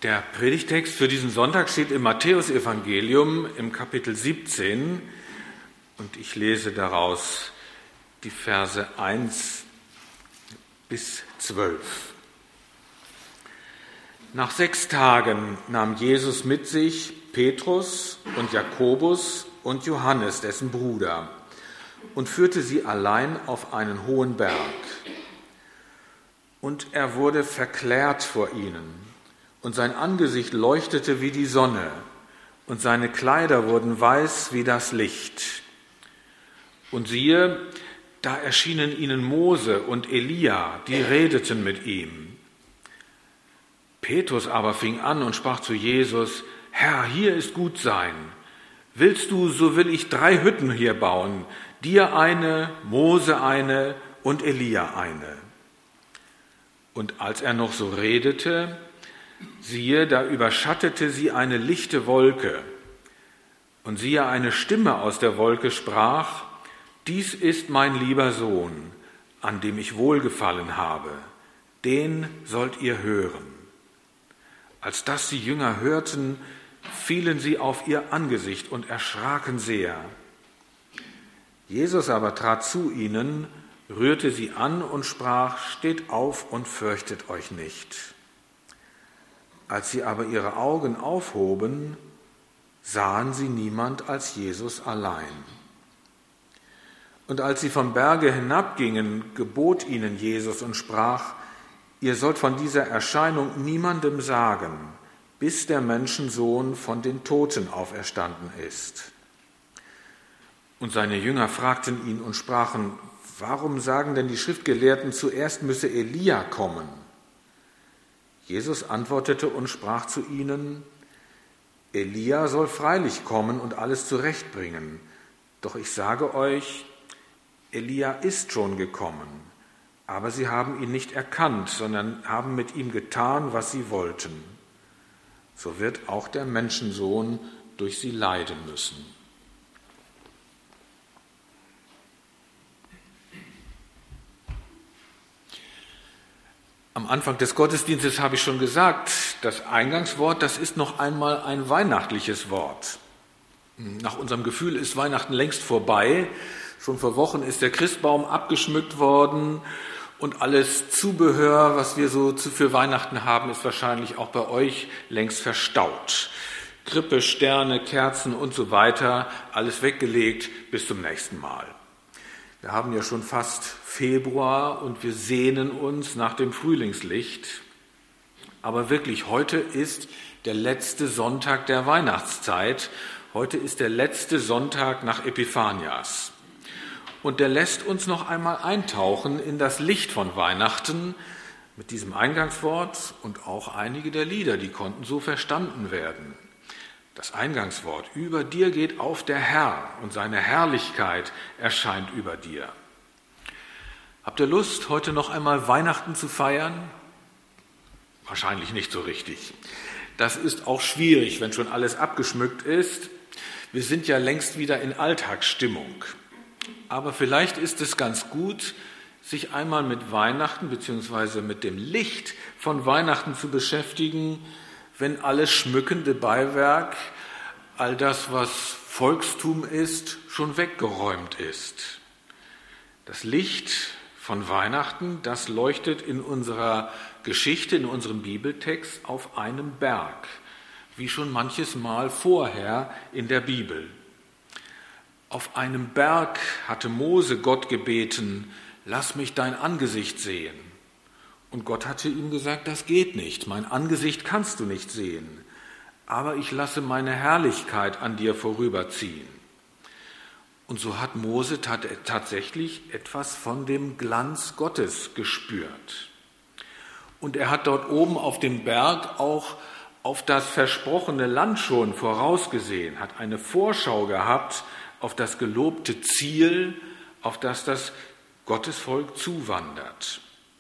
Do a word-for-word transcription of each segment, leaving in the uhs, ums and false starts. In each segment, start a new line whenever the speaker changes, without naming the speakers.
Der Predigtext für diesen Sonntag steht im Matthäusevangelium im Kapitel siebzehn und ich lese daraus die Verse eins bis zwölf. Nach sechs Tagen nahm Jesus mit sich Petrus und Jakobus und Johannes, dessen Bruder, und führte sie allein auf einen hohen Berg. Und er wurde verklärt vor ihnen. Und sein Angesicht leuchtete wie die Sonne, und seine Kleider wurden weiß wie das Licht. Und siehe, da erschienen ihnen Mose und Elia, die redeten mit ihm. Petrus aber fing an und sprach zu Jesus: Herr, hier ist gut sein. Willst du, so will ich drei Hütten hier bauen, dir eine, Mose eine und Elia eine. Und als er noch so redete, siehe, da überschattete sie eine lichte Wolke. Und siehe, eine Stimme aus der Wolke sprach: Dies ist mein lieber Sohn, an dem ich wohlgefallen habe. Den sollt ihr hören. Als das die Jünger hörten, fielen sie auf ihr Angesicht und erschraken sehr. Jesus aber trat zu ihnen, rührte sie an und sprach: Steht auf und fürchtet euch nicht. Als sie aber ihre Augen aufhoben, sahen sie niemand als Jesus allein. Und als sie vom Berge hinabgingen, gebot ihnen Jesus und sprach: Ihr sollt von dieser Erscheinung niemandem sagen, bis der Menschensohn von den Toten auferstanden ist. Und seine Jünger fragten ihn und sprachen: Warum sagen denn die Schriftgelehrten, zuerst müsse Elia kommen? Jesus antwortete und sprach zu ihnen: Elia soll freilich kommen und alles zurechtbringen. Doch ich sage euch, Elia ist schon gekommen, aber sie haben ihn nicht erkannt, sondern haben mit ihm getan, was sie wollten. So wird auch der Menschensohn durch sie leiden müssen. Am Anfang des Gottesdienstes habe ich schon gesagt, das Eingangswort, das ist noch einmal ein weihnachtliches Wort. Nach unserem Gefühl ist Weihnachten längst vorbei. Schon vor Wochen ist der Christbaum abgeschmückt worden und alles Zubehör, was wir so für Weihnachten haben, ist wahrscheinlich auch bei euch längst verstaut. Krippe, Sterne, Kerzen und so weiter, alles weggelegt bis zum nächsten Mal. Wir haben ja schon fast Februar und wir sehnen uns nach dem Frühlingslicht. Aber wirklich, heute ist der letzte Sonntag der Weihnachtszeit. Heute ist der letzte Sonntag nach Epiphanias. Und der lässt uns noch einmal eintauchen in das Licht von Weihnachten mit diesem Eingangswort und auch einige der Lieder, die konnten so verstanden werden. Das Eingangswort: Über dir geht auf der Herr und seine Herrlichkeit erscheint über dir. Habt ihr Lust, heute noch einmal Weihnachten zu feiern? Wahrscheinlich nicht so richtig. Das ist auch schwierig, wenn schon alles abgeschmückt ist. Wir sind ja längst wieder in Alltagsstimmung. Aber vielleicht ist es ganz gut, sich einmal mit Weihnachten bzw. mit dem Licht von Weihnachten zu beschäftigen, wenn alles schmückende Beiwerk, all das, was Volkstum ist, schon weggeräumt ist. Das Licht von Weihnachten, das leuchtet in unserer Geschichte, in unserem Bibeltext auf einem Berg, wie schon manches Mal vorher in der Bibel. Auf einem Berg hatte Mose Gott gebeten: Lass mich dein Angesicht sehen. Und Gott hatte ihm gesagt: Das geht nicht, mein Angesicht kannst du nicht sehen, aber ich lasse meine Herrlichkeit an dir vorüberziehen. Und so hat Mose tat- tatsächlich etwas von dem Glanz Gottes gespürt. Und er hat dort oben auf dem Berg auch auf das versprochene Land schon vorausgesehen, hat eine Vorschau gehabt auf das gelobte Ziel, auf das das Gottesvolk zuwandert.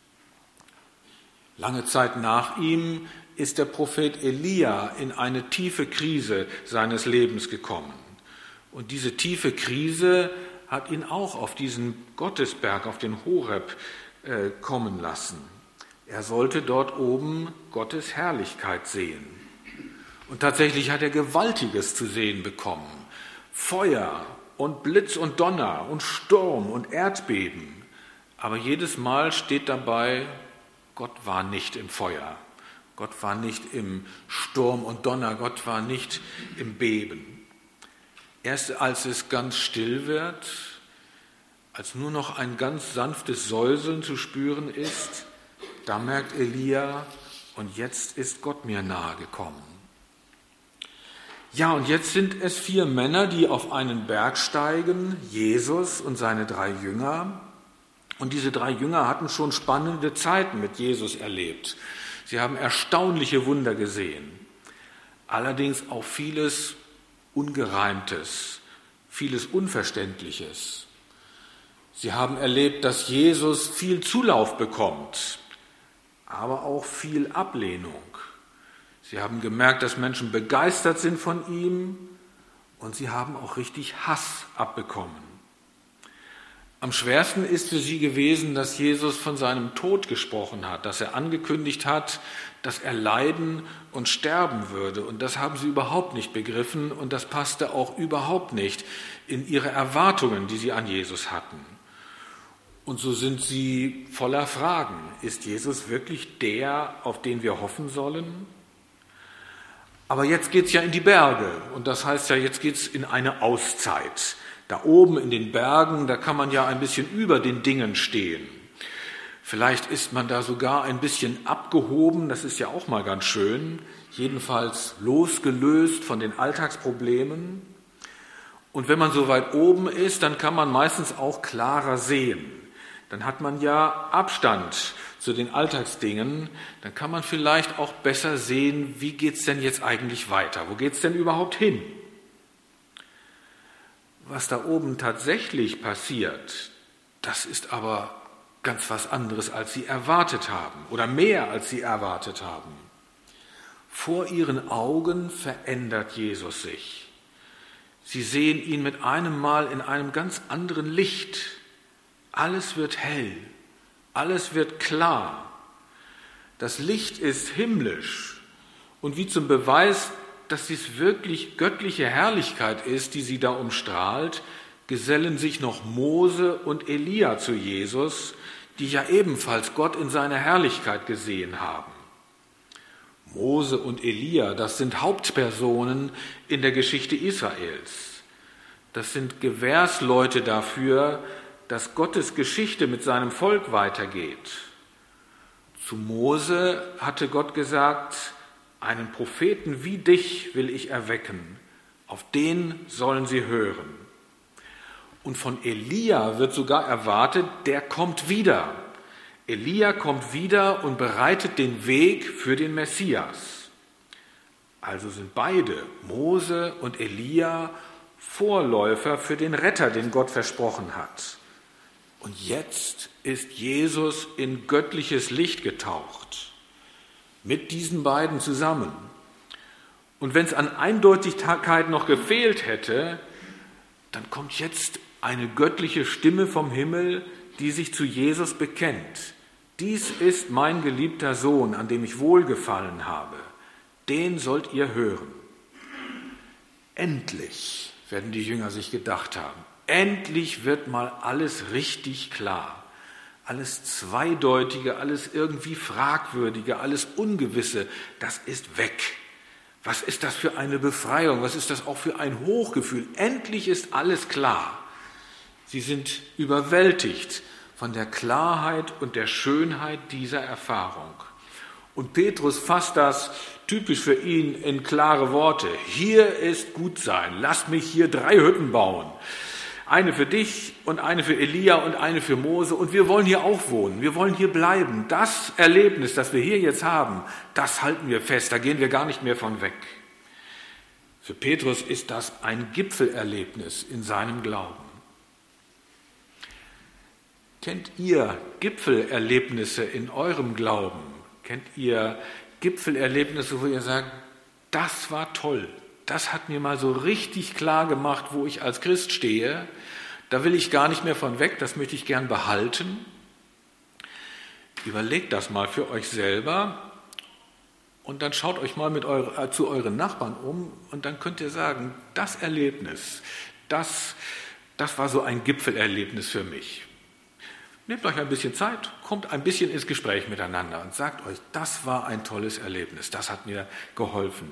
Lange Zeit nach ihm ist der Prophet Elia in eine tiefe Krise seines Lebens gekommen. Und diese tiefe Krise hat ihn auch auf diesen Gottesberg, auf den Horeb, äh, kommen lassen. Er sollte dort oben Gottes Herrlichkeit sehen. Und tatsächlich hat er Gewaltiges zu sehen bekommen. Feuer und Blitz und Donner und Sturm und Erdbeben. Aber jedes Mal steht dabei, Gott war nicht im Feuer. Gott war nicht im Sturm und Donner. Gott war nicht im Beben. Erst als es ganz still wird, als nur noch ein ganz sanftes Säuseln zu spüren ist, da merkt Elia, und jetzt ist Gott mir nahe gekommen. Ja, und jetzt sind es vier Männer, die auf einen Berg steigen, Jesus und seine drei Jünger. Und diese drei Jünger hatten schon spannende Zeiten mit Jesus erlebt. Sie haben erstaunliche Wunder gesehen, allerdings auch vieles Ungereimtes, vieles Unverständliches. Sie haben erlebt, dass Jesus viel Zulauf bekommt, aber auch viel Ablehnung. Sie haben gemerkt, dass Menschen begeistert sind von ihm und sie haben auch richtig Hass abbekommen. Am schwersten ist für sie gewesen, dass Jesus von seinem Tod gesprochen hat, dass er angekündigt hat, dass er leiden und sterben würde. Und das haben sie überhaupt nicht begriffen und das passte auch überhaupt nicht in ihre Erwartungen, die sie an Jesus hatten. Und so sind sie voller Fragen. Ist Jesus wirklich der, auf den wir hoffen sollen? Aber jetzt geht es ja in die Berge und das heißt ja, jetzt geht es in eine Auszeit. Da oben in den Bergen, da kann man ja ein bisschen über den Dingen stehen. Vielleicht ist man da sogar ein bisschen abgehoben, das ist ja auch mal ganz schön, jedenfalls losgelöst von den Alltagsproblemen. Und wenn man so weit oben ist, dann kann man meistens auch klarer sehen. Dann hat man ja Abstand zu den Alltagsdingen, dann kann man vielleicht auch besser sehen, wie geht es denn jetzt eigentlich weiter, wo geht es denn überhaupt hin? Was da oben tatsächlich passiert, das ist aber ganz was anderes, als sie erwartet haben oder mehr, als sie erwartet haben. Vor ihren Augen verändert Jesus sich. Sie sehen ihn mit einem Mal in einem ganz anderen Licht. Alles wird hell, alles wird klar. Das Licht ist himmlisch und wie zum Beweis, dass dies wirklich göttliche Herrlichkeit ist, die sie da umstrahlt, gesellen sich noch Mose und Elia zu Jesus, die ja ebenfalls Gott in seiner Herrlichkeit gesehen haben. Mose und Elia, das sind Hauptpersonen in der Geschichte Israels. Das sind Gewährsleute dafür, dass Gottes Geschichte mit seinem Volk weitergeht. Zu Mose hatte Gott gesagt, einen Propheten wie dich will ich erwecken, auf den sollen sie hören. Und von Elia wird sogar erwartet, der kommt wieder. Elia kommt wieder und bereitet den Weg für den Messias. Also sind beide, Mose und Elia, Vorläufer für den Retter, den Gott versprochen hat. Und jetzt ist Jesus in göttliches Licht getaucht. Mit diesen beiden zusammen. Und wenn es an Eindeutigkeit noch gefehlt hätte, dann kommt jetzt eine göttliche Stimme vom Himmel, die sich zu Jesus bekennt. Dies ist mein geliebter Sohn, an dem ich wohlgefallen habe. Den sollt ihr hören. Endlich, werden die Jünger sich gedacht haben, endlich wird mal alles richtig klar. Alles Zweideutige, alles irgendwie Fragwürdige, alles Ungewisse, das ist weg. Was ist das für eine Befreiung? Was ist das auch für ein Hochgefühl? Endlich ist alles klar. Sie sind überwältigt von der Klarheit und der Schönheit dieser Erfahrung. Und Petrus fasst das typisch für ihn in klare Worte. Hier ist Gutsein. Lasst mich hier drei Hütten bauen. Eine für dich und eine für Elia und eine für Mose. Und wir wollen hier auch wohnen. Wir wollen hier bleiben. Das Erlebnis, das wir hier jetzt haben, das halten wir fest. Da gehen wir gar nicht mehr von weg. Für Petrus ist das ein Gipfelerlebnis in seinem Glauben. Kennt ihr Gipfelerlebnisse in eurem Glauben? Kennt ihr Gipfelerlebnisse, wo ihr sagt, das war toll? Das hat mir mal so richtig klar gemacht, wo ich als Christ stehe. Da will ich gar nicht mehr von weg, das möchte ich gern behalten. Überlegt das mal für euch selber und dann schaut euch mal mit eure, zu euren Nachbarn um und dann könnt ihr sagen, das Erlebnis, das, das war so ein Gipfelerlebnis für mich. Nehmt euch ein bisschen Zeit, kommt ein bisschen ins Gespräch miteinander und sagt euch, das war ein tolles Erlebnis, das hat mir geholfen.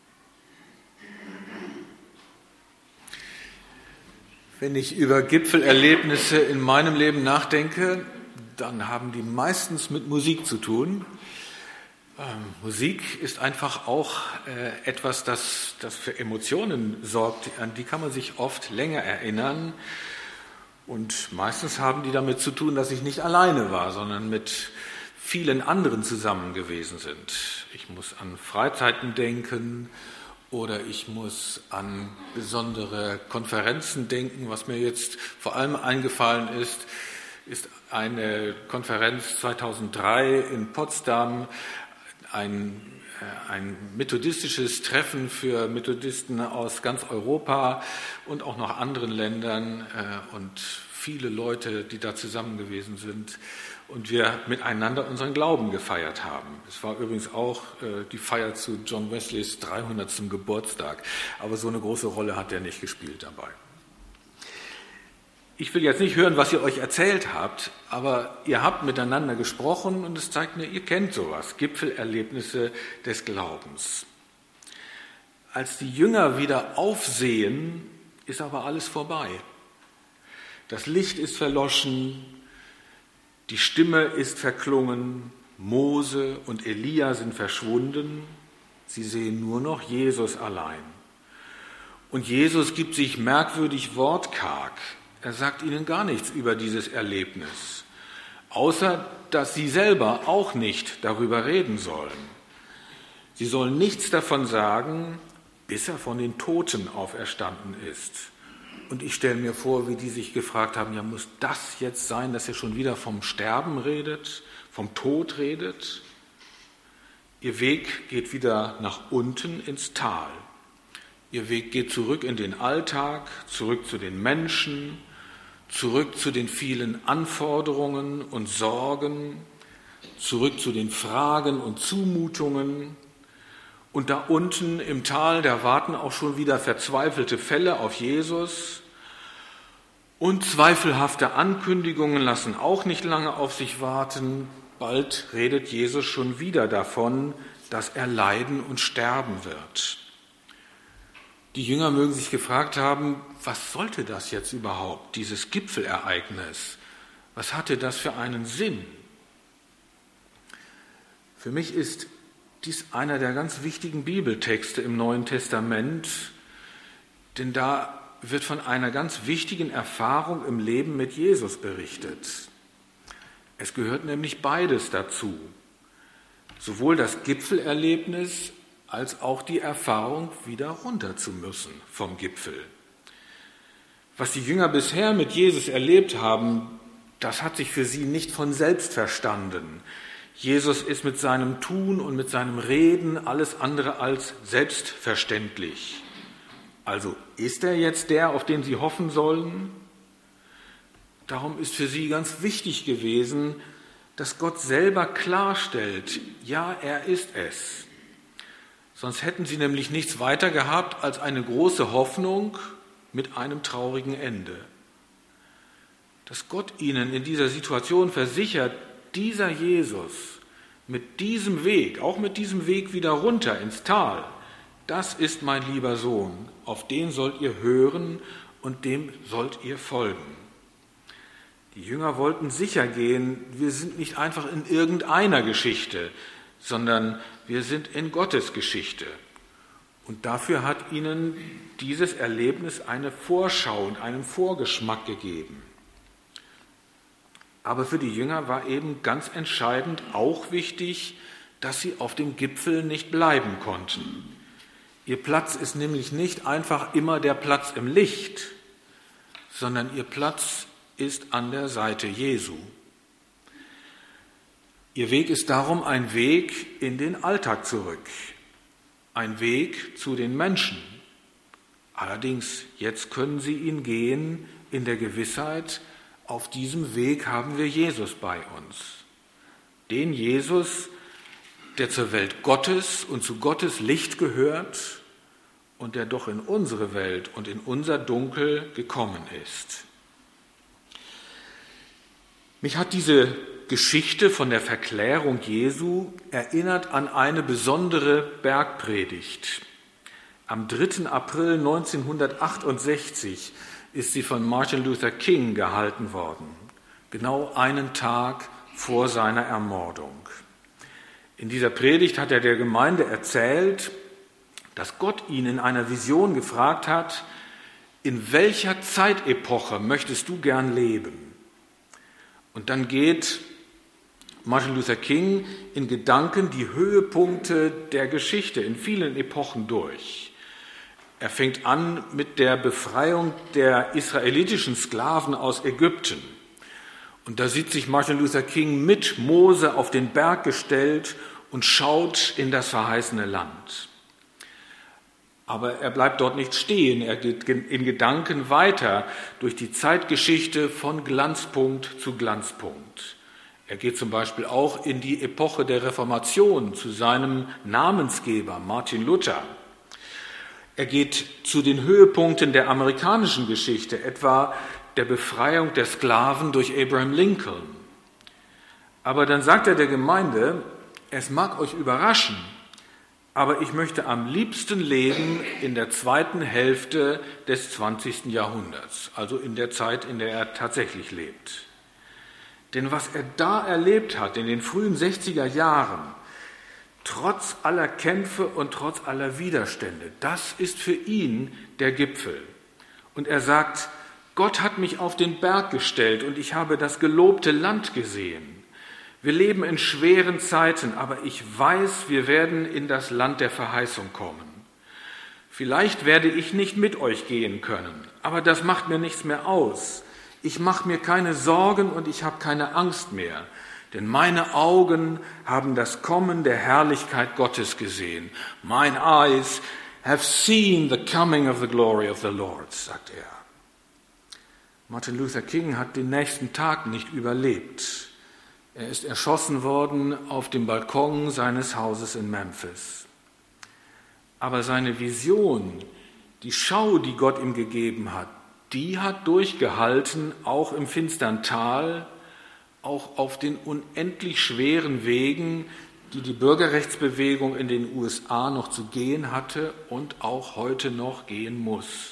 Wenn ich über Gipfelerlebnisse in meinem Leben nachdenke, dann haben die meistens mit Musik zu tun. Ähm, Musik ist einfach auch äh, etwas, das, das für Emotionen sorgt, an die kann man sich oft länger erinnern. Und meistens haben die damit zu tun, dass ich nicht alleine war, sondern mit vielen anderen zusammen gewesen sind. Ich muss an Freizeiten denken oder ich muss an besondere Konferenzen denken. Was mir jetzt vor allem eingefallen ist, ist eine Konferenz zweitausenddrei in Potsdam, ein, äh, ein methodistisches Treffen für Methodisten aus ganz Europa und auch noch anderen Ländern äh, und viele Leute, die da zusammen gewesen sind und wir miteinander unseren Glauben gefeiert haben. Es war übrigens auch äh, die Feier zu John Wesleys dreihundertsten Geburtstag, aber so eine große Rolle hat er nicht gespielt dabei. Ich will jetzt nicht hören, was ihr euch erzählt habt, aber ihr habt miteinander gesprochen und es zeigt mir, ihr kennt sowas, Gipfelerlebnisse des Glaubens. Als die Jünger wieder aufsehen, ist aber alles vorbei. Das Licht ist verloschen, die Stimme ist verklungen, Mose und Elia sind verschwunden, sie sehen nur noch Jesus allein. Und Jesus gibt sich merkwürdig wortkarg. Er sagt ihnen gar nichts über dieses Erlebnis, außer dass sie selber auch nicht darüber reden sollen. Sie sollen nichts davon sagen, bis er von den Toten auferstanden ist. Und ich stelle mir vor, wie die sich gefragt haben, ja, muss das jetzt sein, dass er schon wieder vom Sterben redet, vom Tod redet? Ihr Weg geht wieder nach unten ins Tal. Ihr Weg geht zurück in den Alltag, zurück zu den Menschen, zurück zu den vielen Anforderungen und Sorgen, zurück zu den Fragen und Zumutungen. Und da unten im Tal, da warten auch schon wieder verzweifelte Fälle auf Jesus. Und zweifelhafte Ankündigungen lassen auch nicht lange auf sich warten. Bald redet Jesus schon wieder davon, dass er leiden und sterben wird. Die Jünger mögen sich gefragt haben, was sollte das jetzt überhaupt, dieses Gipfelereignis? Was hatte das für einen Sinn? Für mich ist dies einer der ganz wichtigen Bibeltexte im Neuen Testament, denn da wird von einer ganz wichtigen Erfahrung im Leben mit Jesus berichtet. Es gehört nämlich beides dazu, sowohl das Gipfelerlebnis als auch die Erfahrung, wieder runter zu müssen vom Gipfel. Was die Jünger bisher mit Jesus erlebt haben, das hat sich für sie nicht von selbst verstanden. Jesus ist mit seinem Tun und mit seinem Reden alles andere als selbstverständlich. Also ist er jetzt der, auf den sie hoffen sollen? Darum ist für sie ganz wichtig gewesen, dass Gott selber klarstellt, ja, er ist es. Sonst hätten sie nämlich nichts weiter gehabt als eine große Hoffnung mit einem traurigen Ende. Dass Gott ihnen in dieser Situation versichert, dieser Jesus mit diesem Weg, auch mit diesem Weg wieder runter ins Tal, das ist mein lieber Sohn, auf den sollt ihr hören und dem sollt ihr folgen. Die Jünger wollten sicher gehen, wir sind nicht einfach in irgendeiner Geschichte, sondern wir sind in Gottes Geschichte. Und dafür hat ihnen dieses Erlebnis eine Vorschau und einen Vorgeschmack gegeben. Aber für die Jünger war eben ganz entscheidend auch wichtig, dass sie auf dem Gipfel nicht bleiben konnten. Ihr Platz ist nämlich nicht einfach immer der Platz im Licht, sondern ihr Platz ist an der Seite Jesu. Ihr Weg ist darum ein Weg in den Alltag zurück, ein Weg zu den Menschen. Allerdings, jetzt können sie ihn gehen in der Gewissheit, auf diesem Weg haben wir Jesus bei uns. Den Jesus, der zur Welt Gottes und zu Gottes Licht gehört und der doch in unsere Welt und in unser Dunkel gekommen ist. Mich hat diese Geschichte von der Verklärung Jesu erinnert an eine besondere Bergpredigt. Am dritten April neunzehnhundertachtundsechzig ist sie von Martin Luther King gehalten worden, genau einen Tag vor seiner Ermordung. In dieser Predigt hat er der Gemeinde erzählt, dass Gott ihn in einer Vision gefragt hat, in welcher Zeitepoche möchtest du gern leben? Und dann geht Martin Luther King in Gedanken die Höhepunkte der Geschichte in vielen Epochen durch. Er fängt an mit der Befreiung der israelitischen Sklaven aus Ägypten. Und da sieht sich Martin Luther King mit Mose auf den Berg gestellt und schaut in das verheißene Land. Aber er bleibt dort nicht stehen, er geht in Gedanken weiter durch die Zeitgeschichte von Glanzpunkt zu Glanzpunkt. Er geht zum Beispiel auch in die Epoche der Reformation zu seinem Namensgeber Martin Luther. Er geht zu den Höhepunkten der amerikanischen Geschichte, etwa der Befreiung der Sklaven durch Abraham Lincoln. Aber dann sagt er der Gemeinde, es mag euch überraschen, aber ich möchte am liebsten leben in der zweiten Hälfte des zwanzigsten Jahrhunderts, also in der Zeit, in der er tatsächlich lebt. Denn was er da erlebt hat in den frühen sechziger Jahren, trotz aller Kämpfe und trotz aller Widerstände, das ist für ihn der Gipfel. Und er sagt, Gott hat mich auf den Berg gestellt und ich habe das gelobte Land gesehen. Wir leben in schweren Zeiten, aber ich weiß, wir werden in das Land der Verheißung kommen. Vielleicht werde ich nicht mit euch gehen können, aber das macht mir nichts mehr aus. Ich mache mir keine Sorgen und ich habe keine Angst mehr, denn meine Augen haben das Kommen der Herrlichkeit Gottes gesehen. Mine eyes have seen the coming of the glory of the Lord, sagt er. Martin Luther King hat den nächsten Tag nicht überlebt. Er ist erschossen worden auf dem Balkon seines Hauses in Memphis. Aber seine Vision, die Schau, die Gott ihm gegeben hat, die hat durchgehalten, auch im finstern Tal, auch auf den unendlich schweren Wegen, die die Bürgerrechtsbewegung in den U S A noch zu gehen hatte und auch heute noch gehen muss.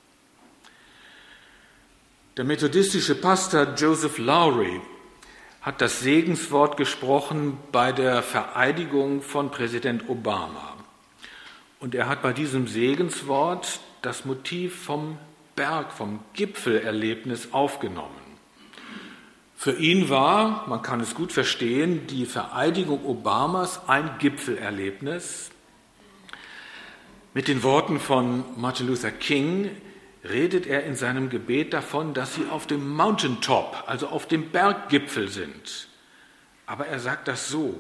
Der methodistische Pastor Joseph Lowry hat das Segenswort gesprochen bei der Vereidigung von Präsident Obama. Und er hat bei diesem Segenswort das Motiv vom Berg, vom Gipfelerlebnis aufgenommen. Für ihn war, man kann es gut verstehen, die Vereidigung Obamas ein Gipfelerlebnis. Mit den Worten von Martin Luther King redet er in seinem Gebet davon, dass sie auf dem Mountaintop, also auf dem Berggipfel sind. Aber er sagt das so: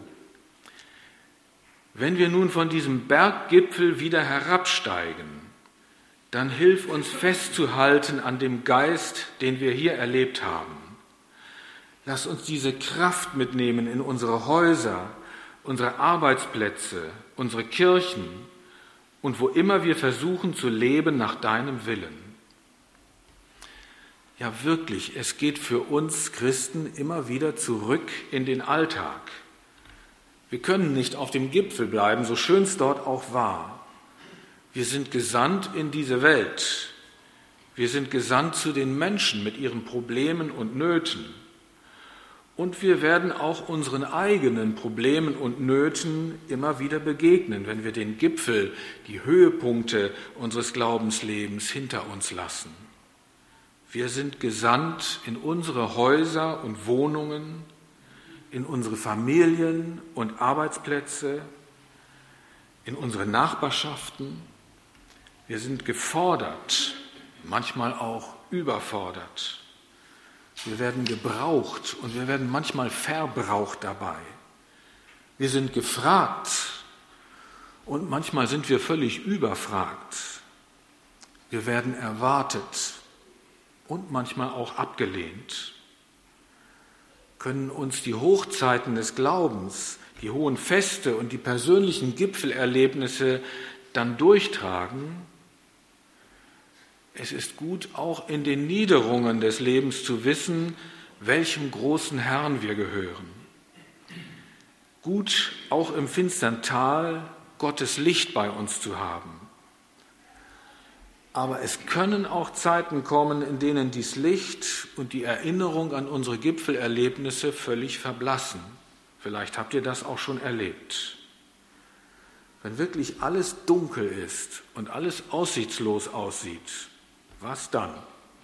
Wenn wir nun von diesem Berggipfel wieder herabsteigen, dann hilf uns festzuhalten an dem Geist, den wir hier erlebt haben. Lass uns diese Kraft mitnehmen in unsere Häuser, unsere Arbeitsplätze, unsere Kirchen und wo immer wir versuchen zu leben nach deinem Willen. Ja, wirklich, es geht für uns Christen immer wieder zurück in den Alltag. Wir können nicht auf dem Gipfel bleiben, so schön es dort auch war. Wir sind gesandt in diese Welt. Wir sind gesandt zu den Menschen mit ihren Problemen und Nöten. Und wir werden auch unseren eigenen Problemen und Nöten immer wieder begegnen, wenn wir den Gipfel, die Höhepunkte unseres Glaubenslebens hinter uns lassen. Wir sind gesandt in unsere Häuser und Wohnungen, in unsere Familien und Arbeitsplätze, in unsere Nachbarschaften. Wir sind gefordert, manchmal auch überfordert. Wir werden gebraucht und wir werden manchmal verbraucht dabei. Wir sind gefragt und manchmal sind wir völlig überfragt. Wir werden erwartet und manchmal auch abgelehnt. können uns die Hochzeiten des Glaubens, die hohen Feste und die persönlichen Gipfelerlebnisse dann durchtragen. Es ist gut, auch in den Niederungen des Lebens zu wissen, welchem großen Herrn wir gehören. Gut, auch im finstern Tal Gottes Licht bei uns zu haben. Aber es können auch Zeiten kommen, in denen dies Licht und die Erinnerung an unsere Gipfelerlebnisse völlig verblassen. Vielleicht habt ihr das auch schon erlebt. Wenn wirklich alles dunkel ist und alles aussichtslos aussieht, was dann?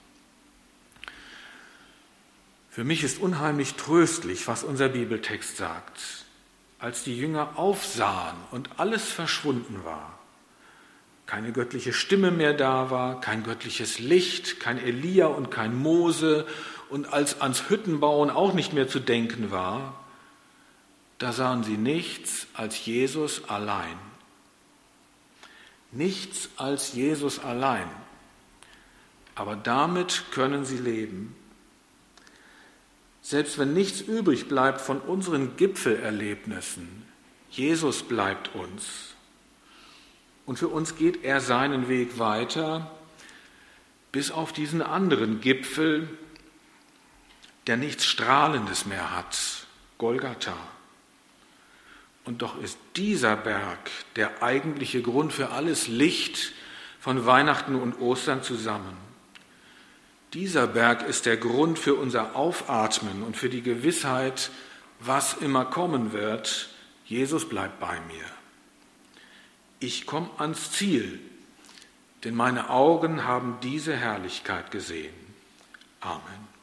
Für mich ist unheimlich tröstlich, was unser Bibeltext sagt. Als die Jünger aufsahen und alles verschwunden war, keine göttliche Stimme mehr da war, kein göttliches Licht, kein Elia und kein Mose und als ans Hüttenbauen auch nicht mehr zu denken war, da sahen sie nichts als Jesus allein. Nichts als Jesus allein. Aber damit können sie leben. Selbst wenn nichts übrig bleibt von unseren Gipfelerlebnissen, Jesus bleibt uns. Und für uns geht er seinen Weg weiter, bis auf diesen anderen Gipfel, der nichts Strahlendes mehr hat, Golgatha. Und doch ist dieser Berg der eigentliche Grund für alles Licht von Weihnachten und Ostern zusammen. Dieser Berg ist der Grund für unser Aufatmen und für die Gewissheit, was immer kommen wird. Jesus bleibt bei mir. Ich komme ans Ziel, denn meine Augen haben diese Herrlichkeit gesehen. Amen.